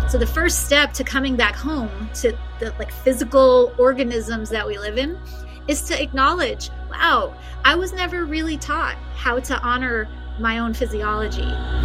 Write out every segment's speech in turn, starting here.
So the first step to coming back home to the physical organisms that we live in is to acknowledge, wow, I was never really taught how to honor my own physiology.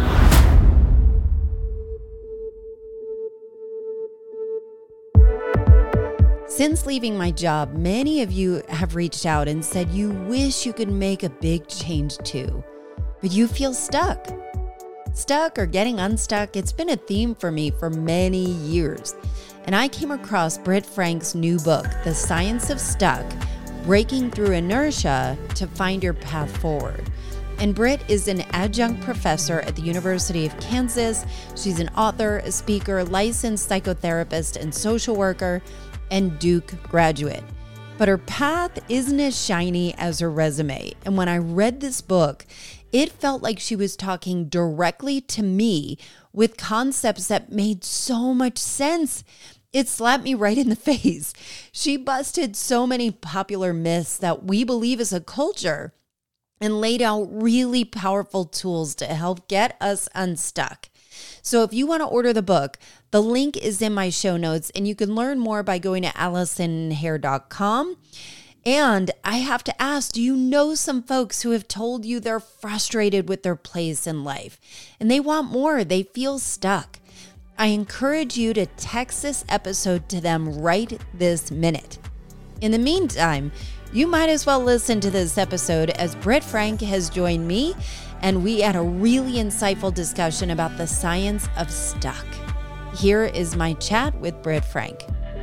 Since leaving my job, many of you have reached out and said you wish you could make a big change too, but you feel stuck. Stuck or getting unstuck, it's been a theme for me for many years. And I came across Britt Frank's new book, The Science of Stuck, Breaking Through Inertia to Find Your Path Forward. And Britt is an adjunct professor at the University of Kansas. She's an author, a speaker, licensed psychotherapist, and social worker, and Duke graduate. But her path isn't as shiny as her resume. And when I read this book, it felt like she was talking directly to me with concepts that made so much sense. It slapped me right in the face. She busted so many popular myths that we believe as a culture and laid out really powerful tools to help get us unstuck. So if you want to order the book, the link is in my show notes, and you can learn more by going to AllisonHare.com. And I have to ask, do you know some folks who have told you they're frustrated with their place in life and they want more? They feel stuck. I encourage you to text this episode to them right this minute. In the meantime, you might as well listen to this episode as Britt Frank has joined me, and we had a really insightful discussion about the science of stuck. Here is my chat with Britt Frank.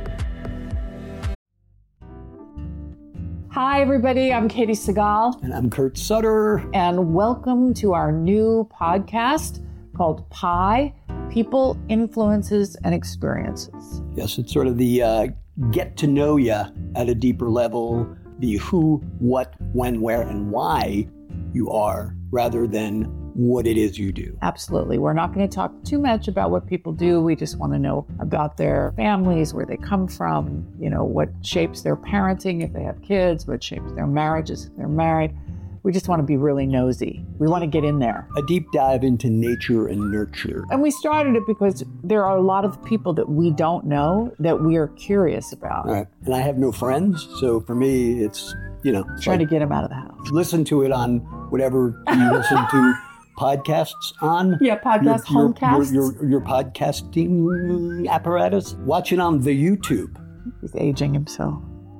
Hi, everybody. I'm Katie Segal. And I'm Kurt Sutter. And welcome to our new podcast called PIE, People, Influences, and Experiences. Yes, it's sort of the get to know you at a deeper level, the who, what, when, where, and why you are, rather than what it is you do. Absolutely. We're not going to talk too much about what people do. We just want to know about their families, where they come from, what shapes their parenting if they have kids, what shapes their marriages if they're married. We just want to be really nosy. We want to get in there. A deep dive into nature and nurture. And we started it because there are a lot of people that we don't know that we are curious about. Right. And I have no friends, so for me, it's, trying to get them out of the house. Listen to it on whatever you listen to podcasts on. Yeah, homecasts. Your podcasting apparatus. Watch it on the YouTube. He's aging himself.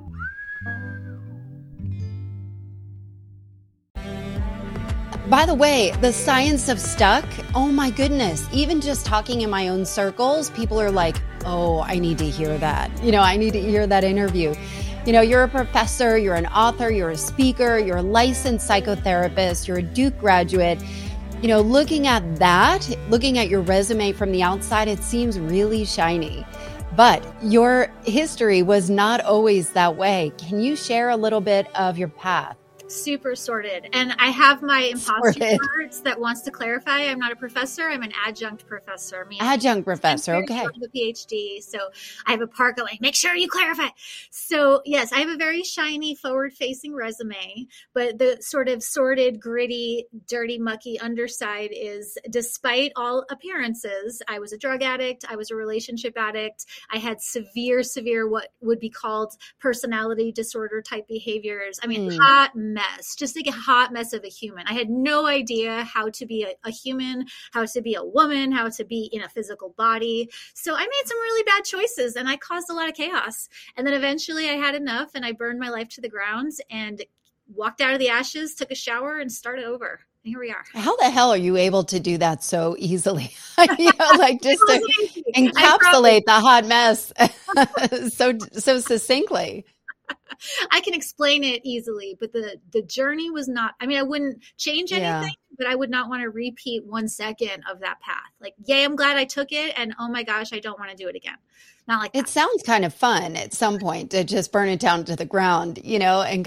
By the way, the science of stuck, oh my goodness, even just talking in my own circles, people are like, oh, I need to hear that. I need to hear that interview. You're a professor, you're an author, you're a speaker, you're a licensed psychotherapist, you're a Duke graduate. Looking at that, looking at your resume from the outside, it seems really shiny. But your history was not always that way. Can you share a little bit of your path? Super sorted. And I have my imposter parts that wants to clarify. I'm not a professor. I'm an adjunct professor. Adjunct professor. Okay. I have a PhD. So I have a part going, make sure you clarify. So yes, I have a very shiny forward-facing resume, but the sort of sordid, gritty, dirty, mucky underside is, despite all appearances, I was a drug addict. I was a relationship addict. I had severe, what would be called personality disorder type behaviors. I mean, hot mess, just like a hot mess of a human. I had no idea how to be a human, how to be a woman, how to be in a physical body. So I made some really bad choices and I caused a lot of chaos. And then eventually I had enough and I burned my life to the ground and walked out of the ashes, took a shower and started over. And here we are. How the hell are you able to do that so easily? Just to encapsulate the hot mess so succinctly. I can explain it easily, but the journey was not, I wouldn't change anything, but I would not want to repeat 1 second of that path. Like, yay, I'm glad I took it. And oh my gosh, I don't want to do it again. Not like that. It sounds kind of fun at some point to just burn it down to the ground, and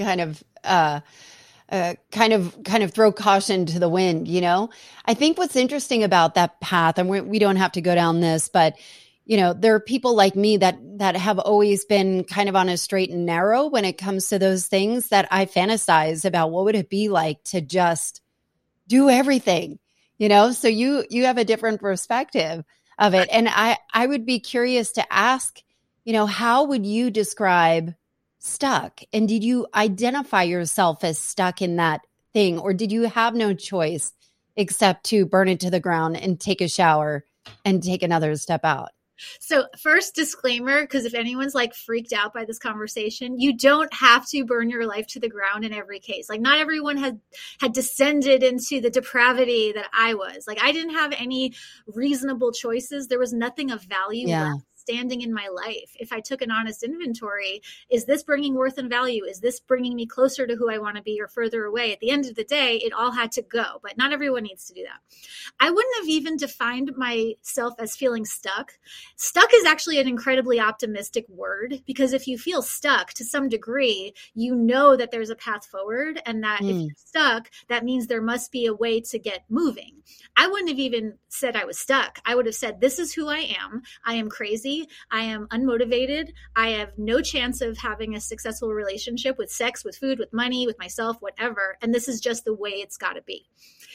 kind of throw caution to the wind, I think what's interesting about that path, and we don't have to go down this, but there are people like me that have always been kind of on a straight and narrow when it comes to those things, that I fantasize about what would it be like to just do everything, so you have a different perspective. of it. And I would be curious to ask, how would you describe stuck? And did you identify yourself as stuck in that thing, or did you have no choice except to burn it to the ground and take a shower and take another step out? So first disclaimer, because if anyone's like freaked out by this conversation, you don't have to burn your life to the ground in every case. Like not everyone had descended into the depravity that I was. Like I didn't have any reasonable choices. There was nothing of value left standing in my life. If I took an honest inventory, is this bringing worth and value? Is this bringing me closer to who I want to be or further away? At the end of the day, it all had to go, but not everyone needs to do that. I wouldn't have even defined myself as feeling stuck. Stuck is actually an incredibly optimistic word, because if you feel stuck to some degree, you know that there's a path forward, and that if you're stuck, that means there must be a way to get moving. I wouldn't have even said I was stuck. I would have said, this is who I am. I am crazy. I am unmotivated. I have no chance of having a successful relationship with sex, with food, with money, with myself, whatever. And this is just the way it's got to be.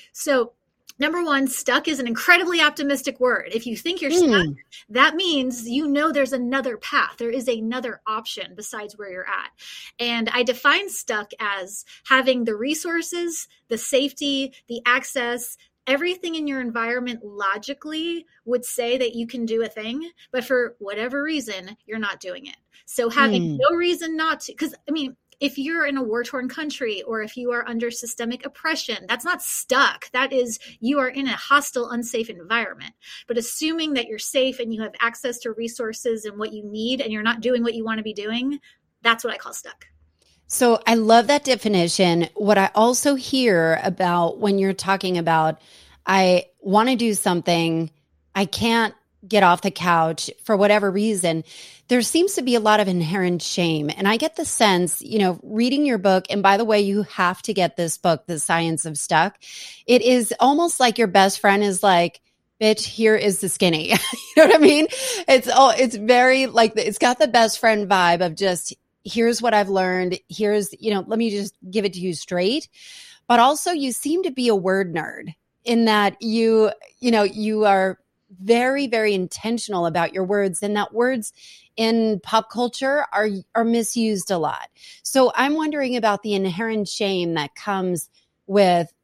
So number one, stuck is an incredibly optimistic word. If you think you're stuck, that means there's another path. There is another option besides where you're at. And I define stuck as having the resources, the safety, the access, everything in your environment logically would say that you can do a thing, but for whatever reason, you're not doing it. So having no reason not to, because if you're in a war-torn country or if you are under systemic oppression, that's not stuck. That is, you are in a hostile, unsafe environment. But assuming that you're safe and you have access to resources and what you need, and you're not doing what you want to be doing, that's what I call stuck. So I love that definition. What I also hear about when you're talking about, I want to do something, I can't get off the couch for whatever reason, there seems to be a lot of inherent shame. And I get the sense, reading your book, and by the way, you have to get this book, The Science of Stuck. It is almost like your best friend is like, bitch, here is the skinny. You know what I mean? It's very like, it's got the best friend vibe of just, here's what I've learned. Here's, let me just give it to you straight. But also you seem to be a word nerd in that you are very, very intentional about your words, and that words in pop culture are misused a lot. So I'm wondering about the inherent shame that comes with,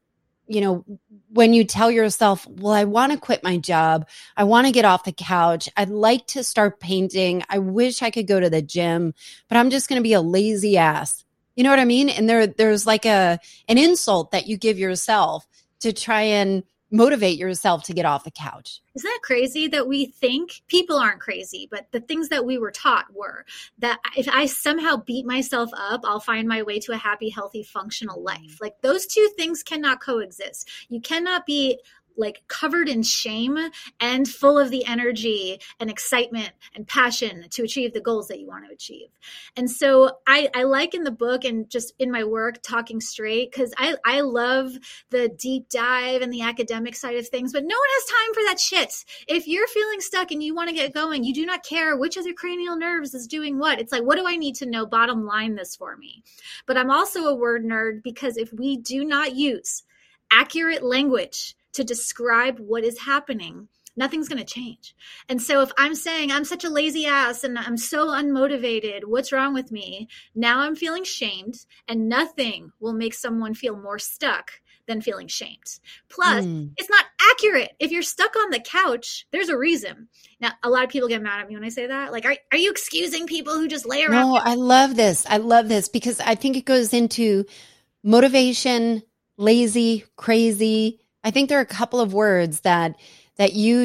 when you tell yourself, well, I want to quit my job. I want to get off the couch. I'd like to start painting. I wish I could go to the gym, but I'm just going to be a lazy ass. You know what I mean? And there's like an insult that you give yourself to try and motivate yourself to get off the couch. Isn't that crazy that we think people aren't crazy, but the things that we were taught were that if I somehow beat myself up, I'll find my way to a happy, healthy, functional life. Like those two things cannot coexist. You cannot be like covered in shame and full of the energy and excitement and passion to achieve the goals that you want to achieve. And so I like in the book and just in my work talking straight, because I love the deep dive and the academic side of things, but no one has time for that shit. If you're feeling stuck and you want to get going, you do not care which of your cranial nerves is doing what. It's like, what do I need to know? Bottom line this for me. But I'm also a word nerd, because if we do not use accurate language to describe what is happening, nothing's going to change. And so if I'm saying I'm such a lazy ass and I'm so unmotivated, what's wrong with me? Now I'm feeling shamed, and nothing will make someone feel more stuck than feeling shamed. Plus, it's not accurate. If you're stuck on the couch, there's a reason. Now, a lot of people get mad at me when I say that. Like, are you excusing people who just lay around? No, I love this. I love this because I think it goes into motivation, lazy, crazy. I think there are a couple of words that you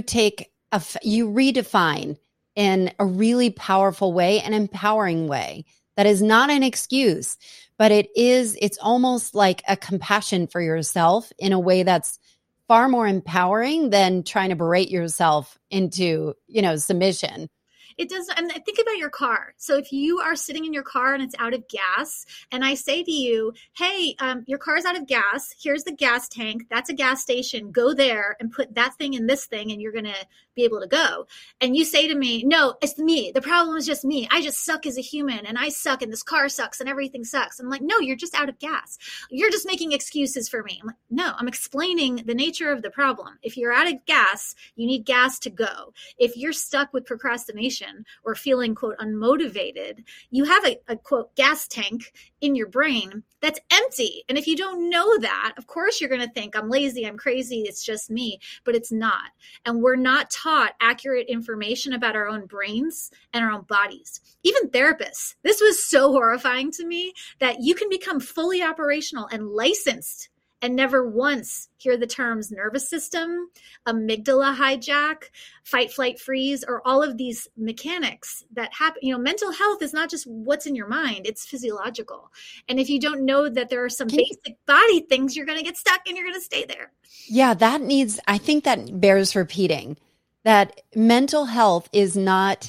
you redefine in a really powerful way, an empowering way that is not an excuse, but it's almost like a compassion for yourself in a way that's far more empowering than trying to berate yourself into, submission. It does. And think about your car. So if you are sitting in your car and it's out of gas, and I say to you, hey, your car's out of gas. Here's the gas tank. That's a gas station. Go there and put that thing in this thing, and you're going to be able to go. And you say to me, no, it's me. The problem is just me. I just suck as a human, and I suck, and this car sucks, and everything sucks. I'm like, no, you're just out of gas. You're just making excuses for me. I'm like, no, I'm explaining the nature of the problem. If you're out of gas, you need gas to go. If you're stuck with procrastination or feeling, quote, unmotivated, you have a quote, gas tank in your brain that's empty. And if you don't know that, of course, you're going to think I'm lazy, I'm crazy, it's just me, but it's not. And we're not taught accurate information about our own brains and our own bodies. Even therapists, this was so horrifying to me that you can become fully operational and licensed and never once hear the terms nervous system, amygdala hijack, fight, flight, freeze, or all of these mechanics that happen. Mental health is not just what's in your mind, it's physiological. And if you don't know that there are some basic body things, you're going to get stuck and you're going to stay there. Yeah, I think that bears repeating, that mental health is not,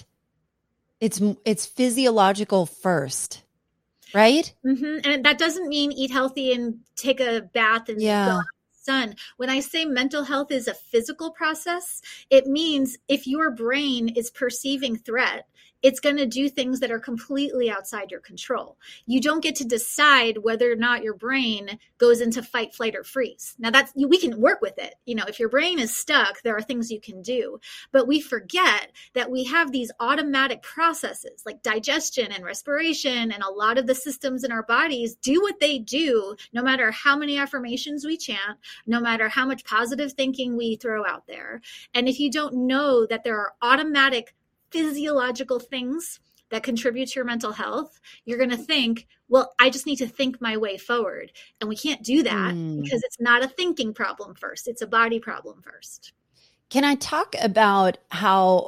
it's physiological first. Right? Mm-hmm. And that doesn't mean eat healthy and take a bath and go out in the sun. When I say mental health is a physical process, it means if your brain is perceiving threat, it's going to do things that are completely outside your control. You don't get to decide whether or not your brain goes into fight, flight, or freeze. Now we can work with it. If your brain is stuck, there are things you can do, but we forget that we have these automatic processes like digestion and respiration, and a lot of the systems in our bodies do what they do, no matter how many affirmations we chant, no matter how much positive thinking we throw out there. And if you don't know that there are automatic physiological things that contribute to your mental health, you're going to think, well, I just need to think my way forward. And we can't do that because it's not a thinking problem first. It's a body problem first. Can I talk about how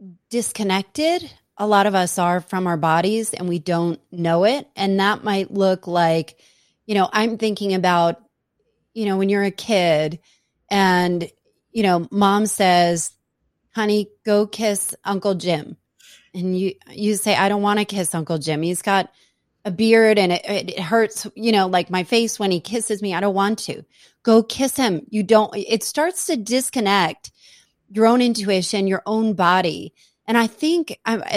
disconnected a lot of us are from our bodies and we don't know it? And that might look like, I'm thinking about, when you're a kid and, mom says, honey, go kiss Uncle Jim. And you say, I don't want to kiss Uncle Jim. He's got a beard and it hurts, like my face when he kisses me. I don't want to. Go kiss him. It starts to disconnect your own intuition, your own body. And I think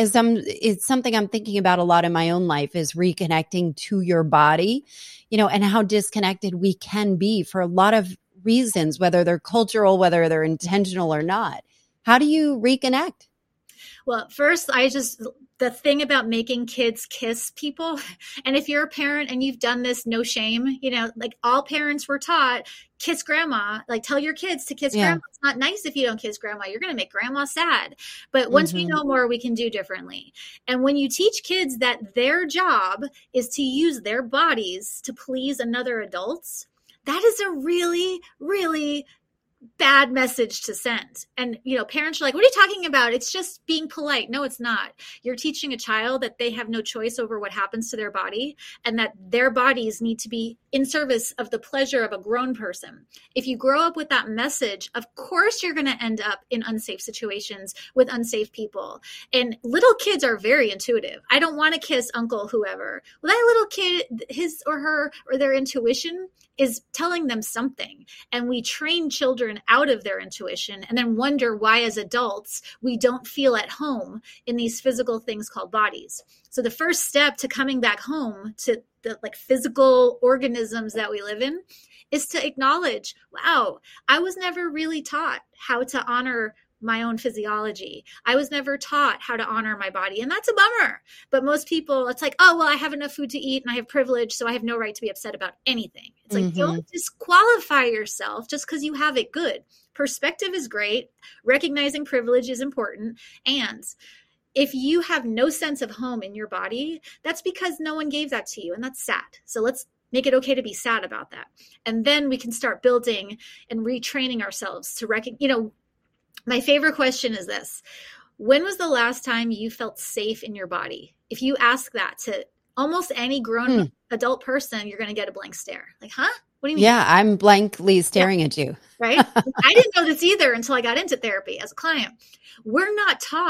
it's something I'm thinking about a lot in my own life, is reconnecting to your body, and how disconnected we can be for a lot of reasons, whether they're cultural, whether they're intentional or not. How do you reconnect? Well, first, the thing about making kids kiss people, and if you're a parent and you've done this, no shame, like all parents were taught, kiss grandma, like tell your kids to kiss grandma. It's not nice if you don't kiss grandma. You're going to make grandma sad. But once we know more, we can do differently. And when you teach kids that their job is to use their bodies to please another adults, that is a really, really bad message to send. And, parents are like, what are you talking about? It's just being polite. No, it's not. You're teaching a child that they have no choice over what happens to their body, and that their bodies need to be in service of the pleasure of a grown person. If you grow up with that message, of course, you're going to end up in unsafe situations with unsafe people. And little kids are very intuitive. I don't want to kiss Uncle whoever. Well, that little kid, his or her or their intuition is telling them something. And we train children out of their intuition and then wonder why as adults we don't feel at home in these physical things called bodies. So the first step to coming back home to the physical organisms that we live in is to acknowledge, wow, I was never really taught how to honor my own physiology. I was never taught how to honor my body. And that's a bummer. But most people, it's like, oh, well, I have enough food to eat and I have privilege, so I have no right to be upset about anything. It's like, don't disqualify yourself just because you have it good. Perspective is great. Recognizing privilege is important. And if you have no sense of home in your body, that's because no one gave that to you. And that's sad. So let's make it okay to be sad about that. And then we can start building and retraining ourselves to recognize, my favorite question is this. When was the last time you felt safe in your body? If you ask that to almost any grown adult person, you're going to get a blank stare. Like, huh? What do you mean? Yeah, I'm blankly staring at you. Right? I didn't know this either until I got into therapy as a client. We're not taught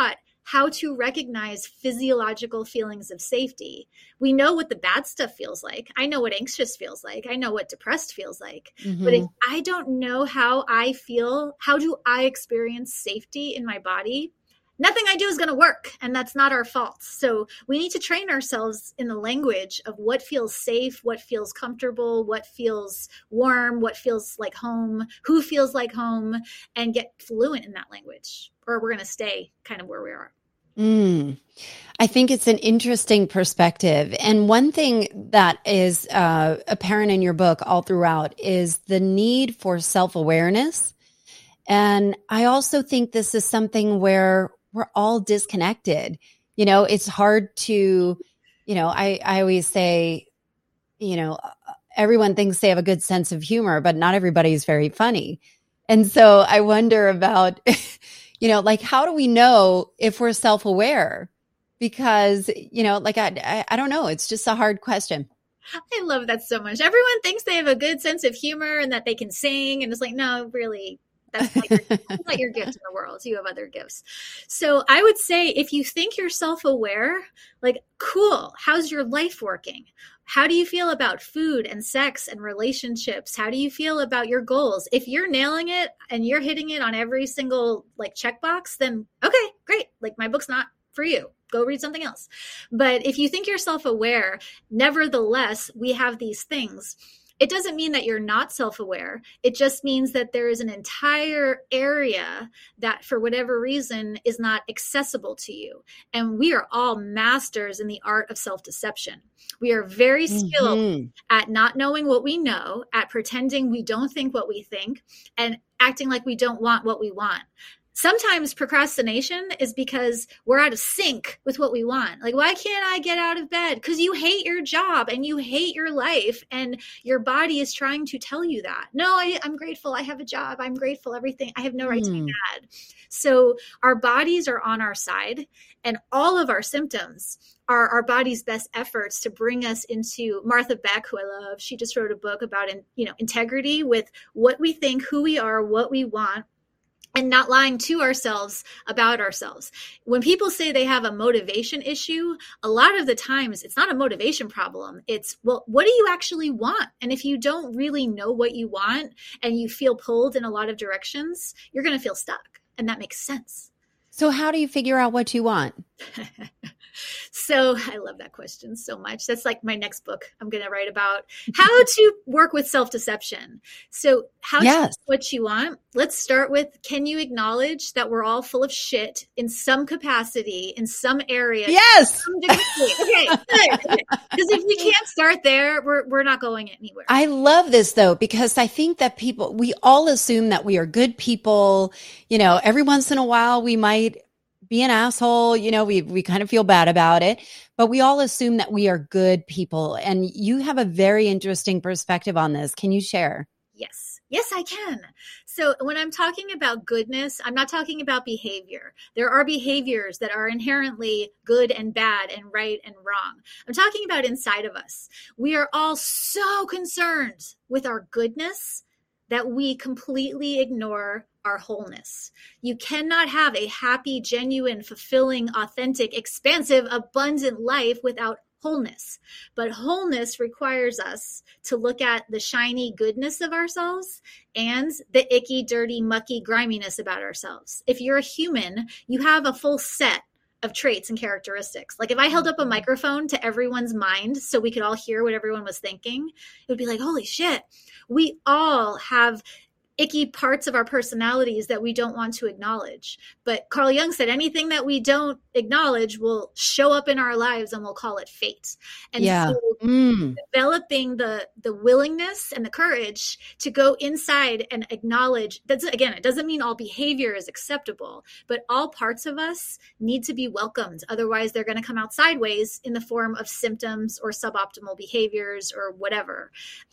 how to recognize physiological feelings of safety. We know what the bad stuff feels like. I know what anxious feels like. I know what depressed feels like. Mm-hmm. But if I don't know how I feel, how do I experience safety in my body? Nothing I do is going to work, and that's not our fault. So we need to train ourselves in the language of what feels safe, what feels comfortable, what feels warm, what feels like home, who feels like home, and get fluent in that language, or we're going to stay kind of where we are. I think it's an interesting perspective. And one thing that is apparent in your book all throughout is the need for self-awareness. And I also think this is something where we're all disconnected. You know, it's hard to, you know, I always say, you know, everyone thinks they have a good sense of humor, but not everybody's very funny. And so I wonder about, you know, like, how do we know if we're self-aware? Because, you know, like, I don't know. It's just a hard question. I love that so much. Everyone thinks they have a good sense of humor and that they can sing. And it's like, no, really, that's not your gift in the world. You have other gifts. So I would say, if you think you're self-aware, like, cool, how's your life working? How do you feel about food and sex and relationships? How do you feel about your goals? If you're nailing it and you're hitting it on every single like checkbox, then okay, great. Like, my book's not for you. Go read something else. But if you think you're self-aware, nevertheless, we have these things. It doesn't mean that you're not self-aware. It just means that there is an entire area that, for whatever reason, is not accessible to you. And we are all masters in the art of self-deception. We are very skilled at not knowing what we know, at pretending we don't think what we think, and acting like we don't want what we want. Sometimes procrastination is because we're out of sync with what we want. Like, why can't I get out of bed? Because you hate your job and you hate your life, and your body is trying to tell you that. No, I'm grateful. I have a job. I'm grateful. Everything. I have no right to be mad. So our bodies are on our side, and all of our symptoms are our body's best efforts to bring us into Martha Beck, who I love. She just wrote a book about, integrity with what we think, who we are, what we want, and not lying to ourselves about ourselves. When people say they have a motivation issue, a lot of the times it's not a motivation problem. It's, well, what do you actually want? And if you don't really know what you want and you feel pulled in a lot of directions, you're going to feel stuck. And that makes sense. So how do you figure out what you want? So I love that question so much. That's like my next book. I'm going to write about how to work with self-deception. So how to know what you want. Let's start with, can you acknowledge that we're all full of shit in some capacity, in some area? Yes. Okay, good. Because if we can't start there, we're not going anywhere. I love this though, because I think that we all assume that we are good people. You know, every once in a while we might be an asshole, you know, we kind of feel bad about it, but we all assume that we are good people. And you have a very interesting perspective on this. Can you share? Yes, I can. So when I'm talking about goodness, I'm not talking about behavior. There are behaviors that are inherently good and bad and right and wrong. I'm talking about inside of us. We are all so concerned with our goodness that we completely ignore our wholeness. You cannot have a happy, genuine, fulfilling, authentic, expansive, abundant life without wholeness. But wholeness requires us to look at the shiny goodness of ourselves and the icky, dirty, mucky griminess about ourselves. If you're a human, you have a full set of traits and characteristics. Like, if I held up a microphone to everyone's mind so we could all hear what everyone was thinking, it would be like, holy shit, we all have icky parts of our personalities that we don't want to acknowledge. But Carl Jung said anything that we don't acknowledge will show up in our lives, and we'll call it fate. And so developing the willingness and the courage to go inside and acknowledge that's, again, it doesn't mean all behavior is acceptable, but all parts of us need to be welcomed. Otherwise, they're going to come out sideways in the form of symptoms or suboptimal behaviors or whatever.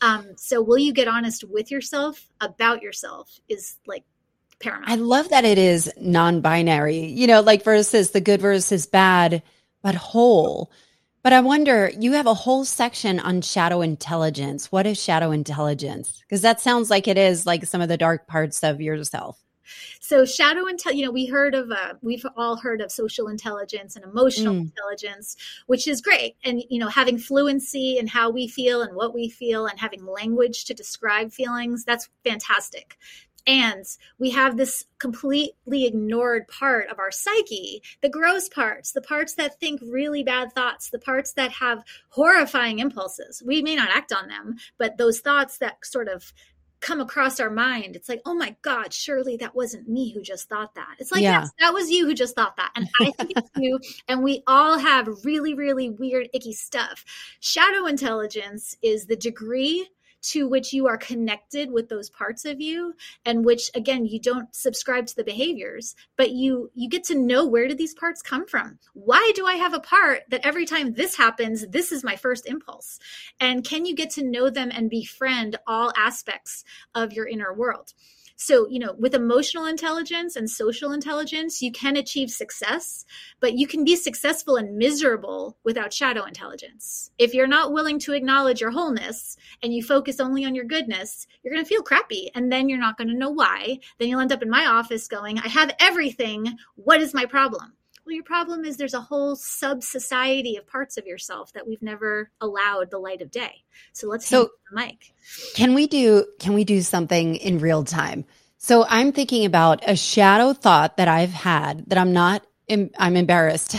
So will you get honest with yourself about yourself is like paramount. I love that it is non-binary, you know, like versus the good versus bad, but whole. But I wonder, you have a whole section on shadow intelligence. What is shadow intelligence? Because that sounds like it is like some of the dark parts of yourself. So shadow intelligence, we've all heard of social intelligence and emotional intelligence, which is great. And, having fluency in how we feel and what we feel and having language to describe feelings, that's fantastic. And we have this completely ignored part of our psyche, the gross parts, the parts that think really bad thoughts, the parts that have horrifying impulses. We may not act on them, but those thoughts that sort of come across our mind, it's like, oh my God, surely that wasn't me who just thought that. It's like, yes, that was you who just thought that. And I think it's you. And we all have really, really weird, icky stuff. Shadow intelligence is the degree to which you are connected with those parts of you, and which, again, you don't subscribe to the behaviors, but you get to know, where did these parts come from? Why do I have a part that every time this happens, this is my first impulse? And can you get to know them and befriend all aspects of your inner world? So, with emotional intelligence and social intelligence, you can achieve success, but you can be successful and miserable without shadow intelligence. If you're not willing to acknowledge your wholeness and you focus only on your goodness, you're going to feel crappy, and then you're not going to know why. Then you'll end up in my office going, I have everything. What is my problem? Well, your problem is there's a whole sub-society of parts of yourself that we've never allowed the light of day. So let's hand the mic. Can we do something in real time? So I'm thinking about a shadow thought that I've had that I'm embarrassed,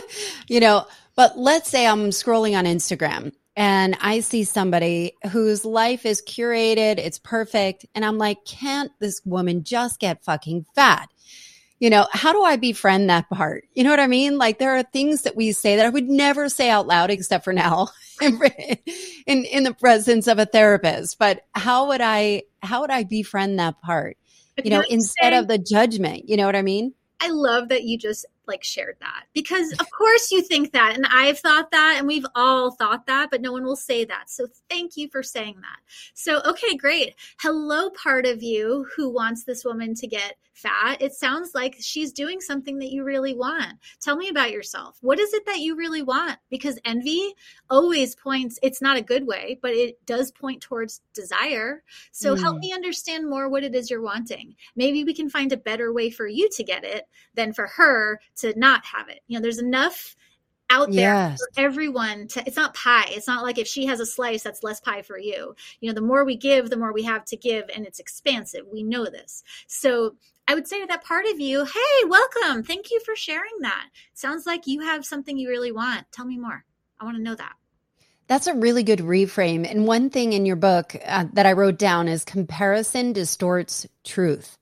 but let's say I'm scrolling on Instagram and I see somebody whose life is curated, it's perfect. And I'm like, can't this woman just get fucking fat? How do I befriend that part? You know what I mean? Like, there are things that we say that I would never say out loud, except for now in the presence of a therapist. But how would I befriend that part? Instead of the judgment, you know what I mean? I love that you just shared that, because of course you think that, and I've thought that, and we've all thought that, but no one will say that. So thank you for saying that. So, okay, great. Hello, part of you who wants this woman to get fat. It sounds like she's doing something that you really want. Tell me about yourself. What is it that you really want? Because envy always points, it's not a good way, but it does point towards desire. So help me understand more what it is you're wanting. Maybe we can find a better way for you to get it than for her to not have it. There's enough out there for everyone to, it's not pie. It's not like if she has a slice, that's less pie for you. The more we give, the more we have to give, and it's expansive. We know this. So I would say to that part of you, hey, welcome. Thank you for sharing that. Sounds like you have something you really want. Tell me more. I want to know that. That's a really good reframe. And one thing in your book that I wrote down is comparison distorts truth.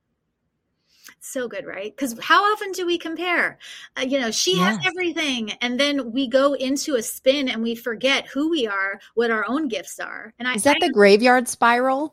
So good, right? Because how often do we compare? She has everything, and then we go into a spin and we forget who we are, what our own gifts are. And is that the graveyard spiral?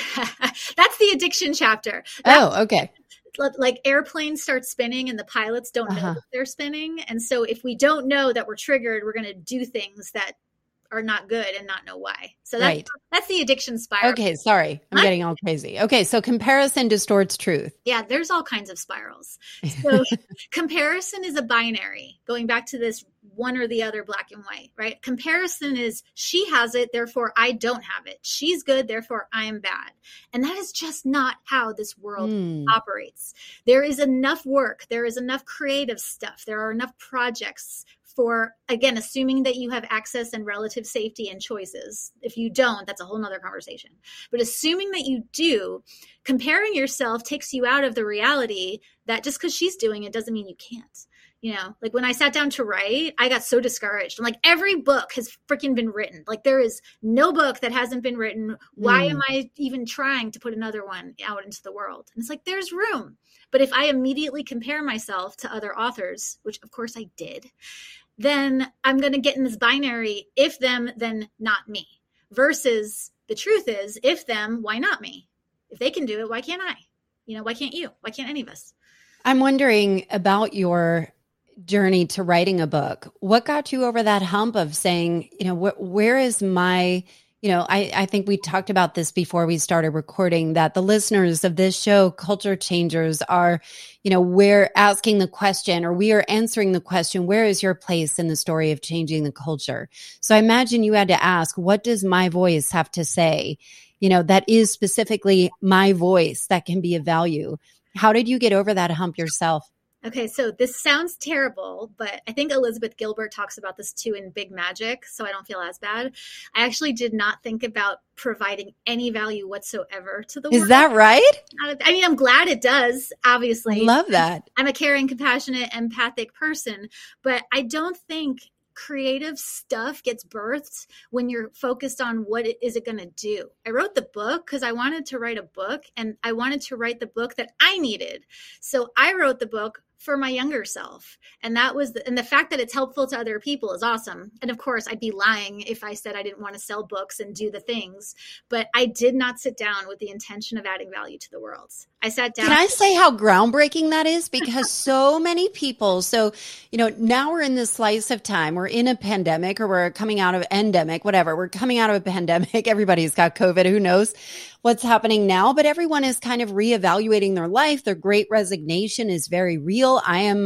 That's the addiction chapter. Okay. Like airplanes start spinning and the pilots don't know that they're spinning. And so if we don't know that we're triggered, we're going to do things that are not good and not know why. So that's the addiction spiral. Okay, sorry. I'm getting all crazy. Okay, so comparison distorts truth. Yeah, there's all kinds of spirals. So comparison is a binary, going back to this one or the other, black and white, right? Comparison is she has it, therefore I don't have it. She's good, therefore I am bad. And that is just not how this world operates. There is enough work. There is enough creative stuff. There are enough projects for, again, assuming that you have access and relative safety and choices. If you don't, that's a whole nother conversation. But assuming that you do, comparing yourself takes you out of the reality that just because she's doing it doesn't mean you can't. Like when I sat down to write, I got so discouraged. I'm like, every book has freaking been written. Like there is no book that hasn't been written. Why am I even trying to put another one out into the world? And it's like, there's room. But if I immediately compare myself to other authors, which of course I did, then I'm going to get in this binary, if them, then not me, versus the truth is, if them, why not me? If they can do it, why can't I? Why can't you? Why can't any of us? I'm wondering about your journey to writing a book. What got you over that hump of saying, where is my, I think we talked about this before we started recording, that the listeners of this show, Culture Changers, are, we're asking the question, or we are answering the question, where is your place in the story of changing the culture? So I imagine you had to ask, what does my voice have to say? That is specifically my voice that can be of value. How did you get over that hump yourself? Okay, so this sounds terrible, but I think Elizabeth Gilbert talks about this too in Big Magic, so I don't feel as bad. I actually did not think about providing any value whatsoever to the world. Is that right? I mean, I'm glad it does, obviously. I love that. I'm a caring, compassionate, empathic person, but I don't think creative stuff gets birthed when you're focused on what is it going to do. I wrote the book because I wanted to write a book, and I wanted to write the book that I needed. So I wrote the book for my younger self. And that was, and the fact that it's helpful to other people is awesome. And of course, I'd be lying if I said I didn't want to sell books and do the things, but I did not sit down with the intention of adding value to the world. I sat down. Can I say how groundbreaking that is? Because so many people, now we're in this slice of time, we're in a pandemic, or we're coming out of endemic, whatever. We're coming out of a pandemic. Everybody's got COVID. Who knows what's happening now? But everyone is kind of reevaluating their life. Their great resignation is very real. I am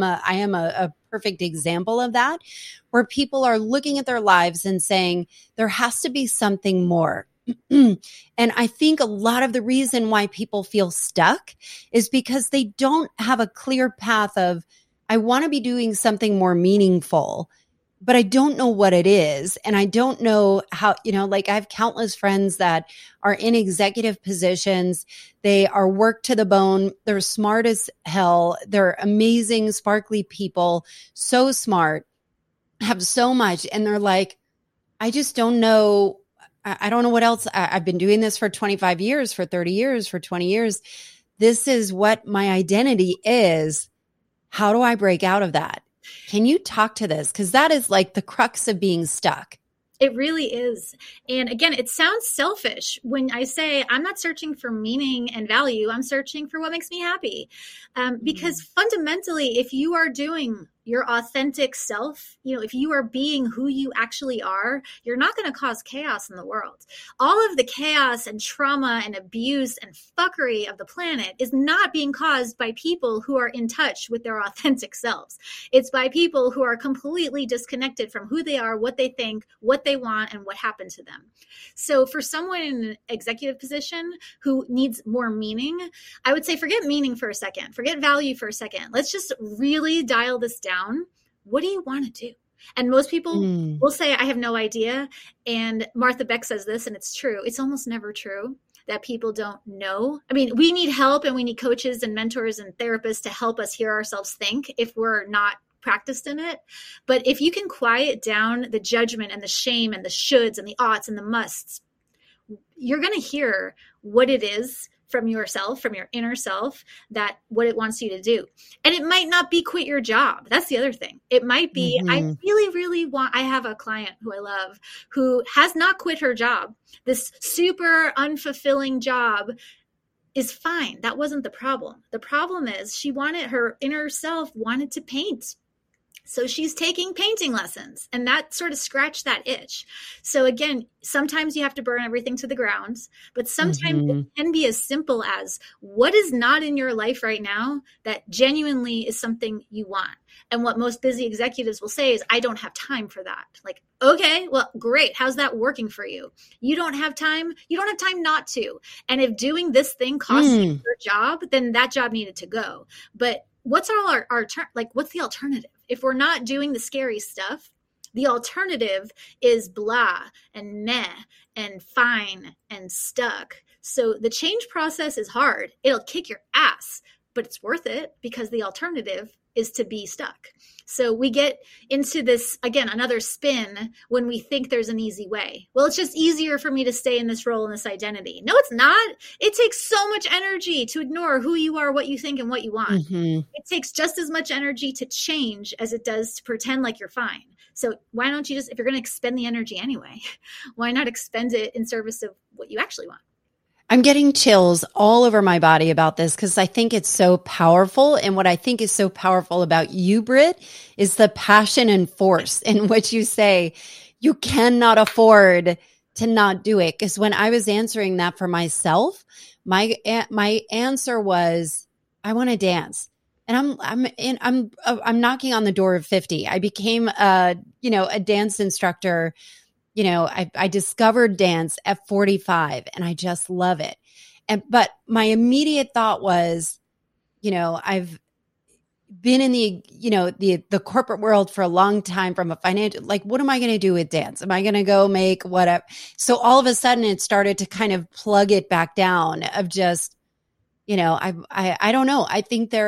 a perfect example of that, where people are looking at their lives and saying, there has to be something more. And I think a lot of the reason why people feel stuck is because they don't have a clear path of, I want to be doing something more meaningful, but I don't know what it is. And I don't know how, I have countless friends that are in executive positions. They are worked to the bone. They're smart as hell. They're amazing, sparkly people, so smart, have so much. And they're like, I just don't know. I don't know what else. I've been doing this for 25 years, for 30 years, for 20 years. This is what my identity is. How do I break out of that? Can you talk to this? Because that is like the crux of being stuck. It really is. And again, it sounds selfish when I say I'm not searching for meaning and value. I'm searching for what makes me happy. Because fundamentally, if you are doing your authentic self, if you are being who you actually are, you're not going to cause chaos in the world. All of the chaos and trauma and abuse and fuckery of the planet is not being caused by people who are in touch with their authentic selves. It's by people who are completely disconnected from who they are, what they think, what they want, and what happened to them. So for someone in an executive position who needs more meaning, I would say forget meaning for a second, forget value for a second. Let's just really dial this down. What do you want to do? And most people will say, I have no idea. And Martha Beck says this, and it's true. It's almost never true that people don't know. I mean, we need help, and we need coaches and mentors and therapists to help us hear ourselves think if we're not practiced in it. But if you can quiet down the judgment and the shame and the shoulds and the oughts and the musts, you're going to hear what it is from yourself, from your inner self, that what it wants you to do. And it might not be quit your job. That's the other thing. It might be, I really, really want, I have a client who I love who has not quit her job. This super unfulfilling job is fine. That wasn't the problem. The problem is her inner self wanted to paint. So she's taking painting lessons, and that sort of scratched that itch. So again, sometimes you have to burn everything to the ground, but sometimes it can be as simple as what is not in your life right now that genuinely is something you want. And what most busy executives will say is, I don't have time for that. Like, okay, well, great. How's that working for you? You don't have time. You don't have time not to. And if doing this thing costs you your job, then that job needed to go. But what's what's the alternative? If we're not doing the scary stuff, the alternative is blah and meh and fine and stuck. So the change process is hard. It'll kick your ass, but it's worth it because the alternative is to be stuck. So we get into this, again, another spin when we think there's an easy way. Well, it's just easier for me to stay in this role and this identity. No, it's not. It takes so much energy to ignore who you are, what you think, and what you want. It takes just as much energy to change as it does to pretend like you're fine. So why don't you just, if you're going to expend the energy anyway, why not expend it in service of what you actually want? I'm getting chills all over my body about this because I think it's so powerful. And what I think is so powerful about you, Britt, is the passion and force in which you say you cannot afford to not do it. Because when I was answering that for myself, my answer was, I want to dance. And I'm knocking on the door of 50. I became a dance instructor. I discovered dance at 45 and I just love it. But my immediate thought was, I've been in the corporate world for a long time from a financial, like, what am I going to do with dance? Am I going to go make whatever? So all of a sudden it started to kind of plug it back down of just, I don't know. I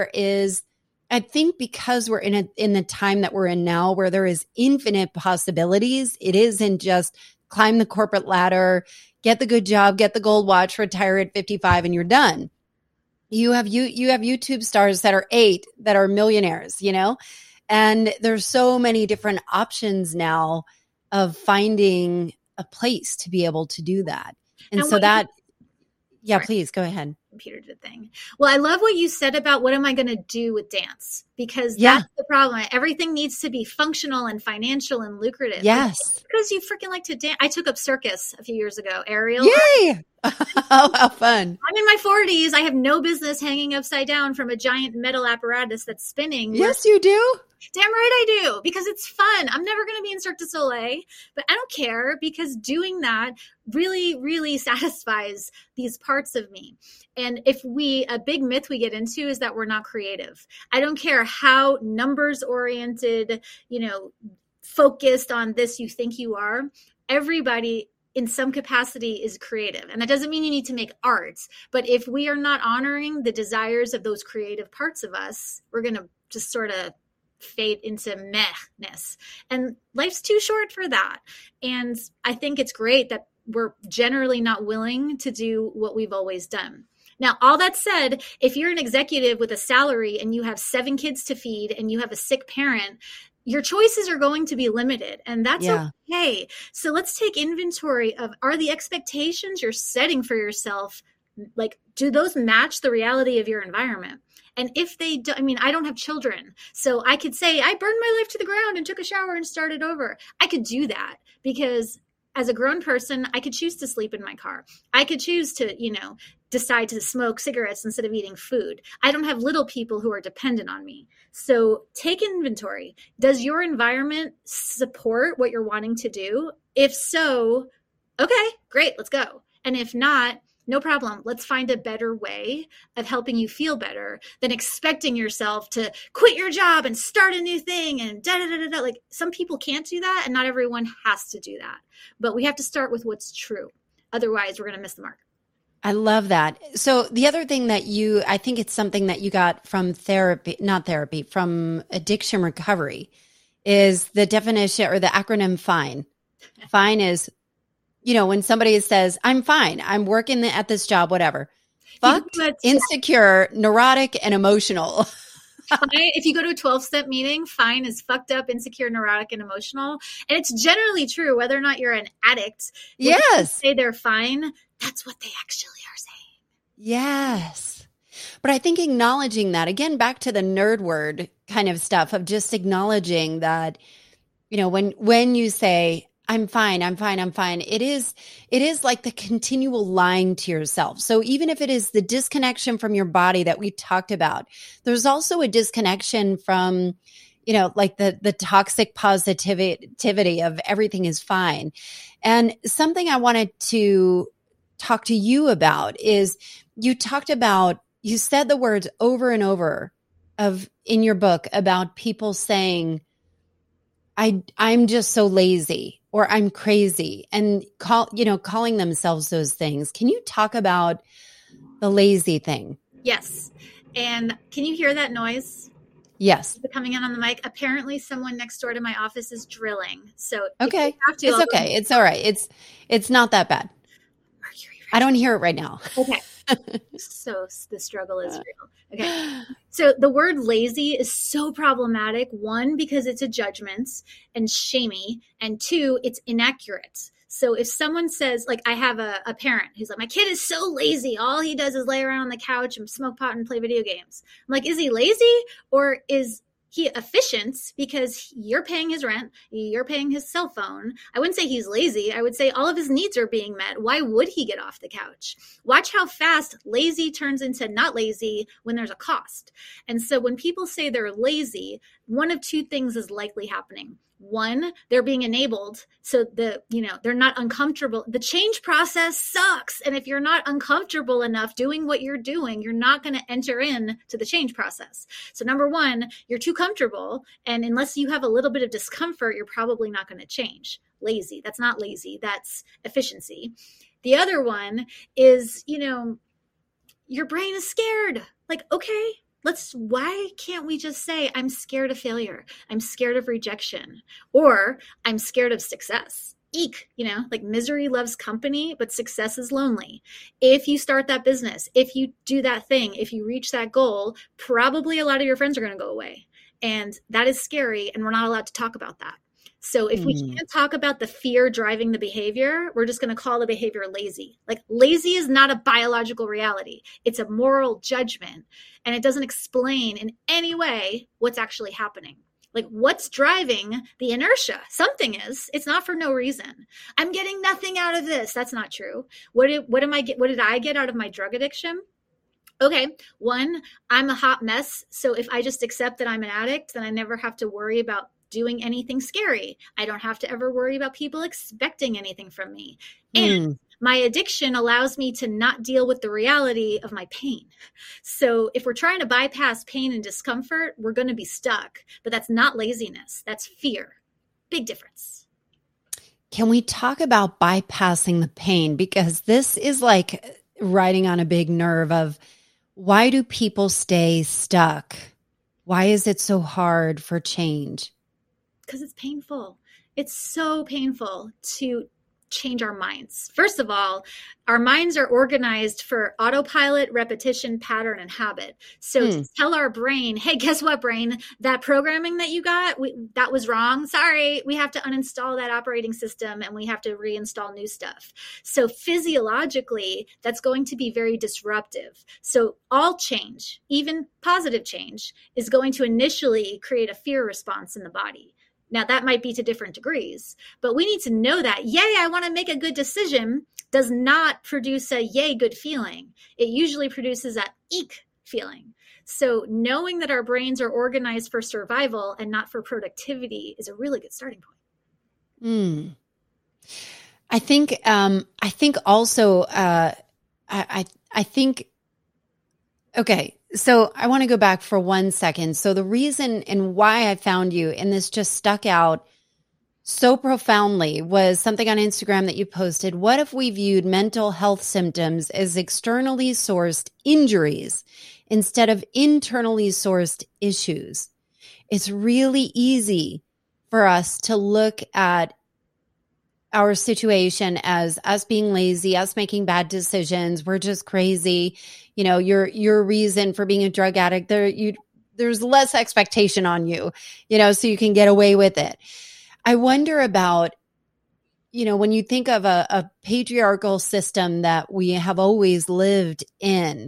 think because we're in the time that we're in now where there is infinite possibilities, it isn't just climb the corporate ladder, get the good job, get the gold watch, retire at 55 and you're done. You have YouTube stars that are 8 that are millionaires, and there's so many different options now of finding a place to be able to do that. And so that, please go ahead. Computer did thing. Well, I love what you said about what am I going to do with dance? Because that's the problem. Everything needs to be functional and financial and lucrative. Yes. Because you freaking like to dance. I took up circus a few years ago. Aerial. Yay! How fun. I'm in my 40s. I have no business hanging upside down from a giant metal apparatus that's spinning. Yes, you do. Damn right I do, because it's fun. I'm never going to be in Cirque du Soleil, but I don't care because doing that really, really satisfies these parts of me. And a big myth we get into is that we're not creative. I don't care how numbers oriented, focused on this you think you are. Everybody in some capacity is creative. And that doesn't mean you need to make art, but if we are not honoring the desires of those creative parts of us, we're going to just sort of fade into mehness. And life's too short for that. And I think it's great that we're generally not willing to do what we've always done. Now, all that said, if you're an executive with a salary and you have 7 kids to feed and you have a sick parent, your choices are going to be limited, and that's okay. So let's take inventory of, are the expectations you're setting for yourself, like, do those match the reality of your environment? And if they do, I don't have children, so I could say I burned my life to the ground and took a shower and started over. I could do that because as a grown person, I could choose to sleep in my car. I could choose to, decide to smoke cigarettes instead of eating food. I don't have little people who are dependent on me. So take inventory. Does your environment support what you're wanting to do? If so, okay, great, let's go. And if not, no problem. Let's find a better way of helping you feel better than expecting yourself to quit your job and start a new thing and da-da-da-da-da. Like, some people can't do that, and not everyone has to do that. But we have to start with what's true. Otherwise, we're going to miss the mark. I love that. So the other thing that I think it's something that you got from from addiction recovery is the definition or the acronym FINE. FINE is, when somebody says, I'm fine, I'm working at this job, whatever. Fucked, insecure, neurotic, and emotional. If you go to a 12-step meeting, FINE is fucked up, insecure, neurotic, and emotional. And it's generally true, whether or not you're an addict. Yes. Say they're fine, that's what they actually are saying. Yes. But I think acknowledging that, again, back to the nerd word kind of stuff of just acknowledging that, when you say, I'm fine, it is like the continual lying to yourself. So even if it is the disconnection from your body that we talked about, there's also a disconnection from, like the toxic positivity of everything is fine. And something I wanted to talk to you about is you said the words over and over in your book about people saying, I'm just so lazy, or I'm crazy, and calling themselves those things. Can you talk about the lazy thing? Yes. And can you hear that noise? Yes. Is it coming in on the mic? Apparently someone next door to my office is drilling. So okay. It's okay. It's all right. It's not that bad. I don't hear it right now. Okay. So the struggle is real. Okay. So the word lazy is so problematic. 1, because it's a judgment and shamey. And 2, it's inaccurate. So if someone says, like, I have a parent who's like, my kid is so lazy. All he does is lay around on the couch and smoke pot and play video games. I'm like, is he lazy, or is he efficient because you're paying his rent, you're paying his cell phone. I wouldn't say he's lazy. I would say all of his needs are being met. Why would he get off the couch? Watch how fast lazy turns into not lazy when there's a cost. And so when people say they're lazy, one of two things is likely happening. One, they're being enabled. So they're not uncomfortable. The change process sucks. And if you're not uncomfortable enough doing what you're doing, you're not going to enter into the change process. So number one, you're too comfortable. And unless you have a little bit of discomfort, you're probably not going to change. Lazy. That's not lazy. That's efficiency. The other one is, your brain is scared. Like, okay, why can't we just say, I'm scared of failure. I'm scared of rejection, or I'm scared of success. Eek, like misery loves company, but success is lonely. If you start that business, if you do that thing, if you reach that goal, probably a lot of your friends are going to go away. And that is scary. And we're not allowed to talk about that. So if we can't talk about the fear driving the behavior, we're just going to call the behavior lazy. Like lazy is not a biological reality. It's a moral judgment. And it doesn't explain in any way what's actually happening. Like what's driving the inertia? Something is. It's not for no reason. I'm getting nothing out of this. That's not true. What did I get out of my drug addiction? Okay, one, I'm a hot mess. So if I just accept that I'm an addict, then I never have to worry about doing anything scary. I don't have to ever worry about people expecting anything from me. And my addiction allows me to not deal with the reality of my pain. So if we're trying to bypass pain and discomfort, we're going to be stuck. But that's not laziness. That's fear. Big difference. Can we talk about bypassing the pain? Because this is like riding on a big nerve of why do people stay stuck? Why is it so hard for change? Because it's painful. It's so painful to change our minds. First of all, our minds are organized for autopilot, repetition, pattern, and habit. So to tell our brain, hey, guess what, brain? That programming that you got, that was wrong. Sorry, we have to uninstall that operating system and we have to reinstall new stuff. So physiologically, that's going to be very disruptive. So all change, even positive change, is going to initially create a fear response in the body. Now, that might be to different degrees, but we need to know that, yay, I want to make a good decision does not produce a yay, good feeling. It usually produces a eek feeling. So knowing that our brains are organized for survival and not for productivity is a really good starting point. I think also, okay. So I want to go back for 1 second. So the reason and why I found you, and this just stuck out so profoundly, was something on Instagram that you posted. What if we viewed mental health symptoms as externally sourced injuries instead of internally sourced issues? It's really easy for us to look at our situation as us being lazy, us making bad decisions. We're just crazy. Your reason for being a drug addict, there's less expectation on you, so you can get away with it. I wonder about, when you think of a patriarchal system that we have always lived in,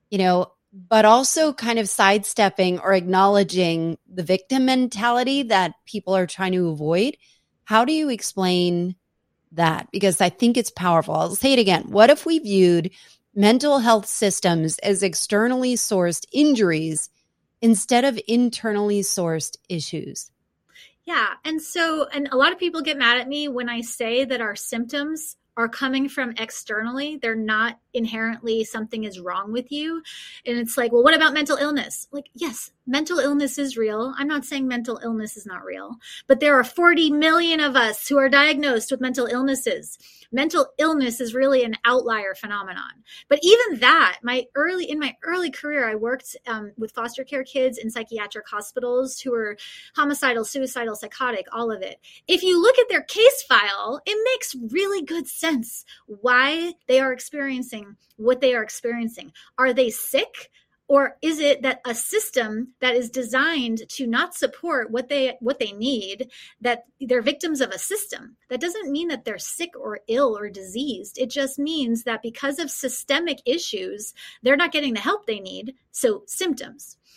but also kind of sidestepping or acknowledging the victim mentality that people are trying to avoid. How do you explain that? Because I think it's powerful. I'll say it again. What if we viewed mental health systems as externally sourced injuries instead of internally sourced issues? Yeah. And a lot of people get mad at me when I say that our symptoms are coming from externally. They're not inherently something is wrong with you. And it's like, well, what about mental illness? Like, yes, mental illness is real. I'm not saying mental illness is not real, but there are 40 million of us who are diagnosed with mental illnesses. Mental illness is really an outlier phenomenon. But even that, in my early career, I worked with foster care kids in psychiatric hospitals who were homicidal, suicidal, psychotic, all of it. If you look at their case file, it makes really good sense why they are experiencing what they are experiencing. Are they sick? Or is it that a system that is designed to not support what they need, that they're victims of a system? That doesn't mean that they're sick or ill or diseased. It just means that because of systemic issues, they're not getting the help they need. So symptoms.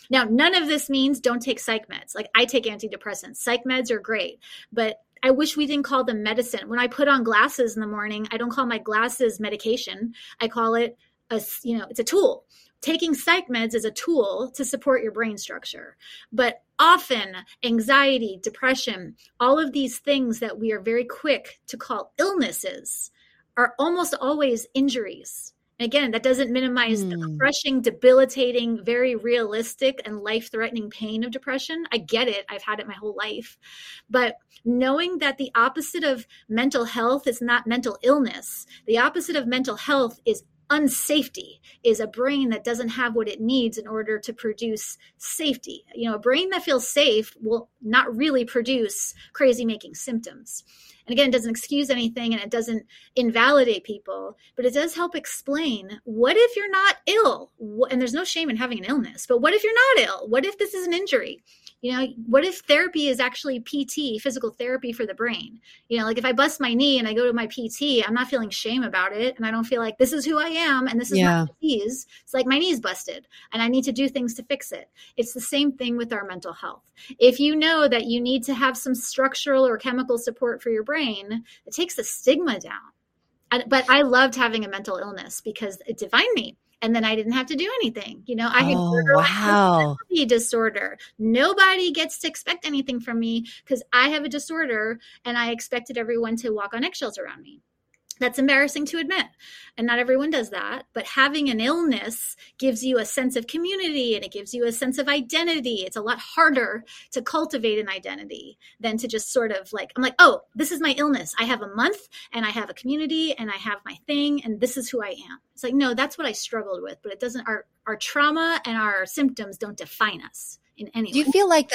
Now, none of this means don't take psych meds. Like, I take antidepressants. Psych meds are great, but I wish we didn't call them medicine. When I put on glasses in the morning, I don't call my glasses medication. I call it it's a tool. Taking psych meds is a tool to support your brain structure. But often anxiety, depression, all of these things that we are very quick to call illnesses are almost always injuries. Again, that doesn't minimize the crushing, debilitating, very realistic and life-threatening pain of depression. I get it. I've had it my whole life. But knowing that the opposite of mental health is not mental illness, the opposite of mental health is unsafety, is a brain that doesn't have what it needs in order to produce safety. A brain that feels safe will not really produce crazy-making symptoms. And again, it doesn't excuse anything and it doesn't invalidate people, but it does help explain, what if you're not ill? And there's no shame in having an illness, but what if you're not ill? What if this is an injury? What if therapy is actually PT, physical therapy for the brain? Like if I bust my knee and I go to my PT, I'm not feeling shame about it. And I don't feel like this is who I am and this is my disease. It's like my knee's busted and I need to do things to fix it. It's the same thing with our mental health. If you know that you need to have some structural or chemical support for your brain, it takes the stigma down. But I loved having a mental illness because it defined me. And then I didn't have to do anything. I had personality disorder. Nobody gets to expect anything from me because I have a disorder and I expected everyone to walk on eggshells around me. That's embarrassing to admit. And not everyone does that. But having an illness gives you a sense of community and it gives you a sense of identity. It's a lot harder to cultivate an identity than to just sort of I'm like, oh, this is my illness. I have a month and I have a community and I have my thing and this is who I am. It's like, no, that's what I struggled with. But it doesn't, our trauma and our symptoms don't define us in any way. Do you feel like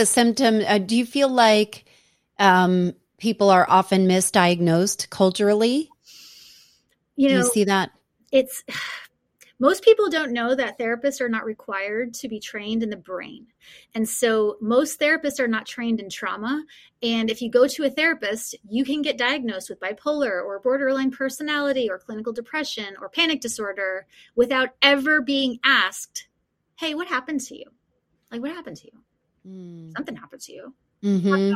do you feel like people are often misdiagnosed culturally? Do you see that? Most people don't know that therapists are not required to be trained in the brain. And so most therapists are not trained in trauma. And if you go to a therapist, you can get diagnosed with bipolar or borderline personality or clinical depression or panic disorder without ever being asked, hey, what happened to you? Like, what happened to you? Something happened to you. Mm-hmm.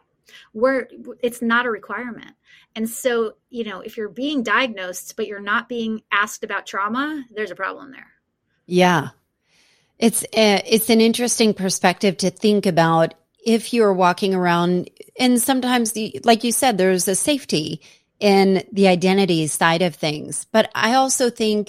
It's not a requirement. And so, if you're being diagnosed, but you're not being asked about trauma, there's a problem there. Yeah. It's an interesting perspective to think about if you're walking around, and sometimes, like you said, there's a safety in the identity side of things. But I also think,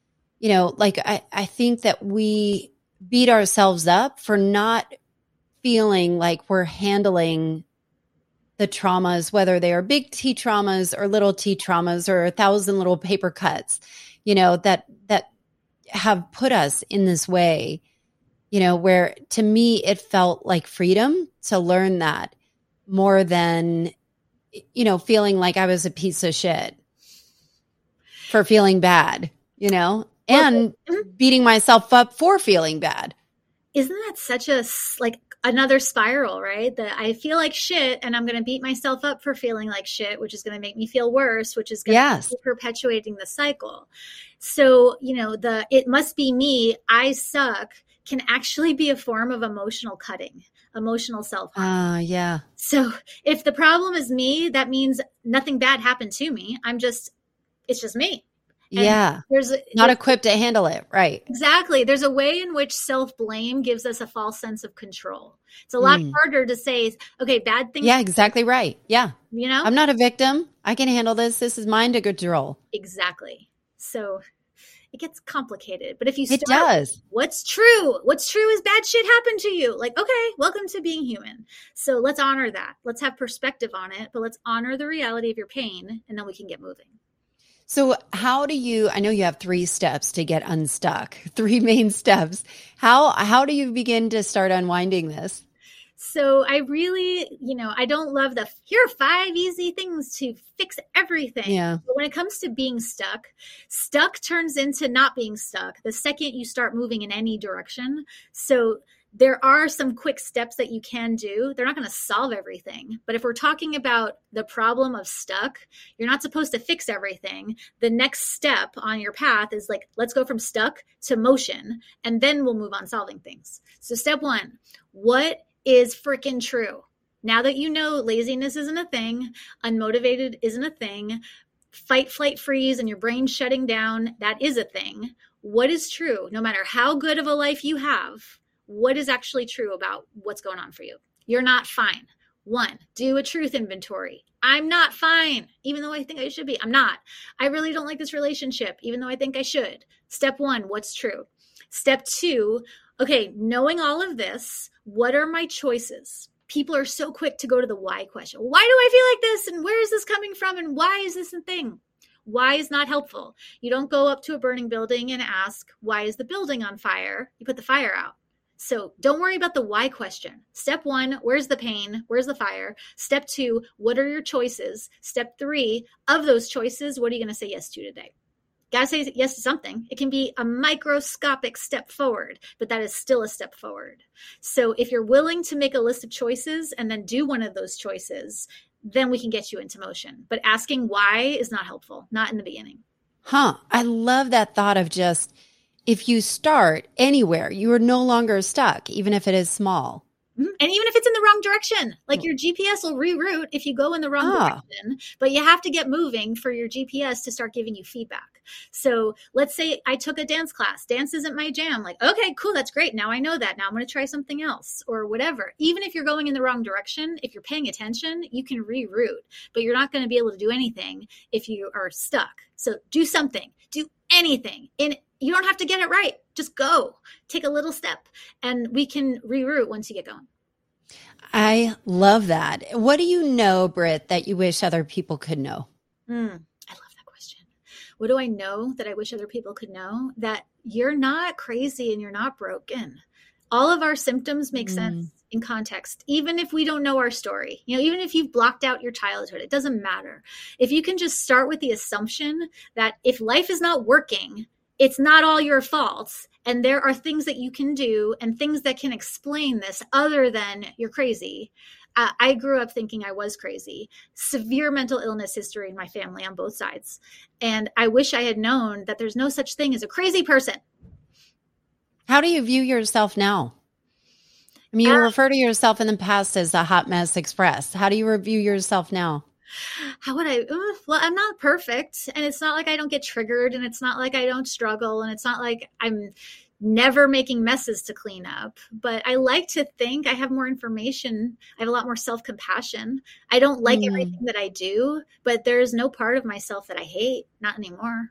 I think that we beat ourselves up for not feeling like we're handling the traumas, whether they are big T traumas or little T traumas or 1,000 little paper cuts, that have put us in this way, where to me, it felt like freedom to learn that more than, feeling like I was a piece of shit for feeling bad, and beating myself up for feeling bad. Isn't that such another spiral, right? That I feel like shit and I'm going to beat myself up for feeling like shit, which is going to make me feel worse, which is going to keep perpetuating the cycle. So, it must be me, I suck, can actually be a form of emotional cutting, emotional self-harm. Yeah. So if the problem is me, that means nothing bad happened to me. It's just me. And there's not equipped to handle it. Right. Exactly. There's a way in which self-blame gives us a false sense of control. It's a lot harder to say, okay, bad things. Yeah, exactly right. Yeah. I'm not a victim. I can handle this. This is mine to control. Exactly. So it gets complicated. But if you start, it does. What's true? What's true is bad shit happened to you. Like, okay, welcome to being human. So let's honor that. Let's have perspective on it, but let's honor the reality of your pain and then we can get moving. So how do you, I know you have 3 steps to get unstuck, 3 main steps. How do you begin to start unwinding this? So I really, I don't love here are 5 easy things to fix everything. Yeah. But when it comes to being stuck turns into not being stuck the second you start moving in any direction. So there are some quick steps that you can do. They're not going to solve everything. But if we're talking about the problem of stuck, you're not supposed to fix everything. The next step on your path is like, let's go from stuck to motion, and then we'll move on solving things. So step one, what is freaking true? Now that you know laziness isn't a thing, unmotivated isn't a thing, fight, flight, freeze, and your brain shutting down, that is a thing. What is true? No matter how good of a life you have, what is actually true about what's going on for you? You're not fine. 1, do a truth inventory. I'm not fine, even though I think I should be. I'm not. I really don't like this relationship, even though I think I should. Step 1, what's true? Step 2, okay, knowing all of this, what are my choices? People are so quick to go to the why question. Why do I feel like this? And where is this coming from? And why is this a thing? Why is not helpful. You don't go up to a burning building and ask, why is the building on fire? You put the fire out. So don't worry about the why question. Step 1, where's the pain? Where's the fire? Step 2, what are your choices? Step 3, of those choices, what are you going to say yes to today? Got to say yes to something. It can be a microscopic step forward, but that is still a step forward. So if you're willing to make a list of choices and then do one of those choices, then we can get you into motion. But asking why is not helpful, not in the beginning. I love that thought of just, if you start anywhere, you are no longer stuck, even if it is small. And even if it's in the wrong direction, like your GPS will reroute if you go in the wrong direction, but you have to get moving for your GPS to start giving you feedback. So let's say I took a dance class. Dance isn't my jam. Like, okay, cool. That's great. Now I know that. Now I'm going to try something else or whatever. Even if you're going in the wrong direction, if you're paying attention, you can reroute, but you're not going to be able to do anything if you are stuck. So do something, do anything. You don't have to get it right. Just go. Take a little step and we can reroute once you get going. I love that. What do you know, Britt, that you wish other people could know? I love that question. What do I know that I wish other people could know? That you're not crazy and you're not broken. All of our symptoms make sense in context, even if we don't know our story. Even if you've blocked out your childhood, it doesn't matter. If you can just start with the assumption that if life is not working, it's not all your fault. And there are things that you can do and things that can explain this other than you're crazy. I grew up thinking I was crazy. Severe mental illness history in my family on both sides. And I wish I had known that there's no such thing as a crazy person. How do you view yourself now? I mean, you refer to yourself in the past as a hot mess express. How do you review yourself now? How would I? Well, I'm not perfect. And it's not like I don't get triggered. And it's not like I don't struggle. And it's not like I'm never making messes to clean up. But I like to think I have more information. I have a lot more self-compassion. I don't like everything that I do, but there's no part of myself that I hate. Not anymore.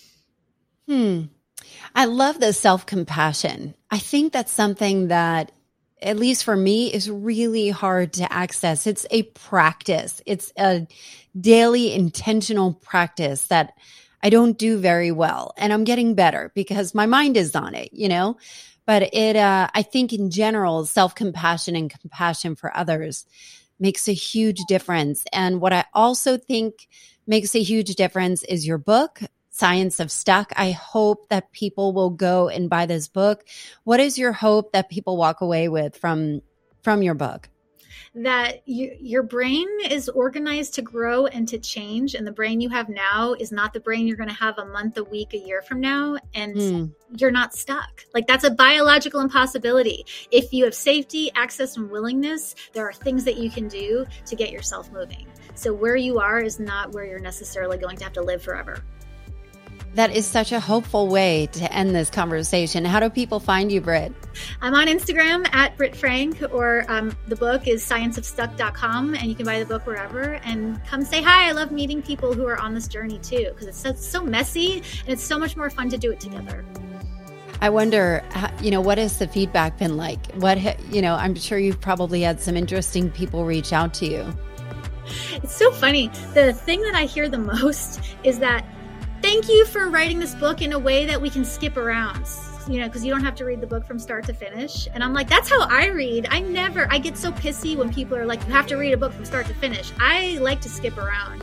I love the self-compassion. I think that's something that, at least for me, is really hard to access. It's a practice. It's a daily intentional practice that I don't do very well. And I'm getting better because my mind is on it, But I think in general, self-compassion and compassion for others makes a huge difference. And what I also think makes a huge difference is your book, Science of Stuck. I hope that people will go and buy this book. What is your hope that people walk away with from your book? That your brain is organized to grow and to change. And the brain you have now is not the brain you're going to have a month, a week, a year from now. And you're not stuck. Like, that's a biological impossibility. If you have safety, access, and willingness, there are things that you can do to get yourself moving. So where you are is not where you're necessarily going to have to live forever. That is such a hopeful way to end this conversation. How do people find you, Britt? I'm on Instagram at Britt Frank, or the book is scienceofstuck.com, and you can buy the book wherever. And come say hi. I love meeting people who are on this journey too, because it's so messy and it's so much more fun to do it together. I wonder, what has the feedback been like? I'm sure you've probably had some interesting people reach out to you. It's so funny. The thing that I hear the most is that, thank you for writing this book in a way that we can skip around, because you don't have to read the book from start to finish. And I'm like, that's how I read. I get so pissy when people are like, you have to read a book from start to finish. I like to skip around.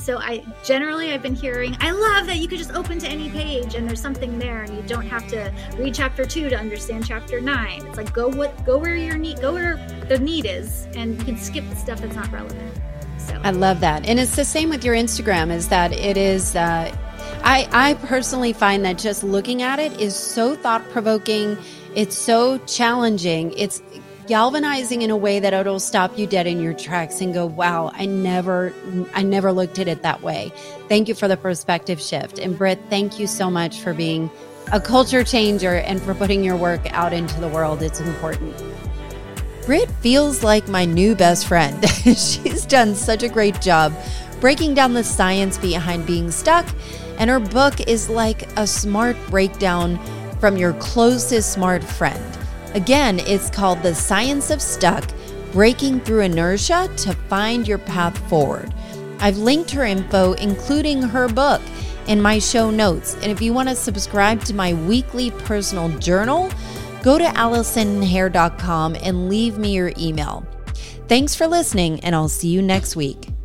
So I've been hearing, I love that you could just open to any page and there's something there and you don't have to read chapter 2 to understand chapter 9. It's like go where your need, go where the need is, and you can skip the stuff that's not relevant. So I love that. And it's the same with your Instagram, is that it is, I personally find that just looking at it is so thought-provoking. It's so challenging. It's galvanizing in a way that it'll stop you dead in your tracks and go, wow, I never looked at it that way. Thank you for the perspective shift. And Britt, thank you so much for being a culture changer and for putting your work out into the world. It's important. Britt feels like my new best friend. She's done such a great job breaking down the science behind being stuck, and her book is like a smart breakdown from your closest smart friend. Again, it's called The Science of Stuck, Breaking Through Inertia to Find Your Path Forward. I've linked her info, including her book, in my show notes. And if you want to subscribe to my weekly personal journal, go to AllisonHair.com and leave me your email. Thanks for listening, and I'll see you next week.